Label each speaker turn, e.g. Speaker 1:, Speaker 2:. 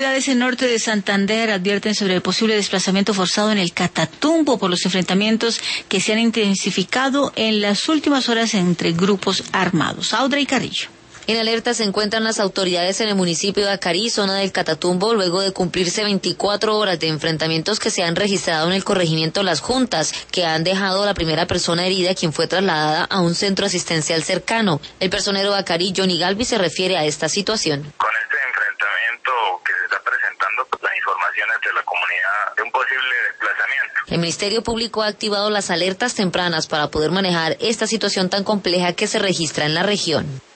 Speaker 1: Autoridades en norte de Santander advierten sobre el posible desplazamiento forzado en el Catatumbo por los enfrentamientos que se han intensificado en las últimas horas entre grupos armados. Audrey Carrillo.
Speaker 2: En alerta se encuentran las autoridades en el municipio de Acarí, zona del Catatumbo, luego de cumplirse 24 horas de enfrentamientos que se han registrado en el corregimiento Las Juntas, que han dejado a la primera persona herida, quien fue trasladada a un centro asistencial cercano. El personero de Acarí, Johnny Galvis, se refiere a esta situación.
Speaker 3: Con este enfrentamiento que se está presentando, pues, las informaciones de la comunidad de un posible desplazamiento.
Speaker 2: El Ministerio Público ha activado las alertas tempranas para poder manejar esta situación tan compleja que se registra en la región.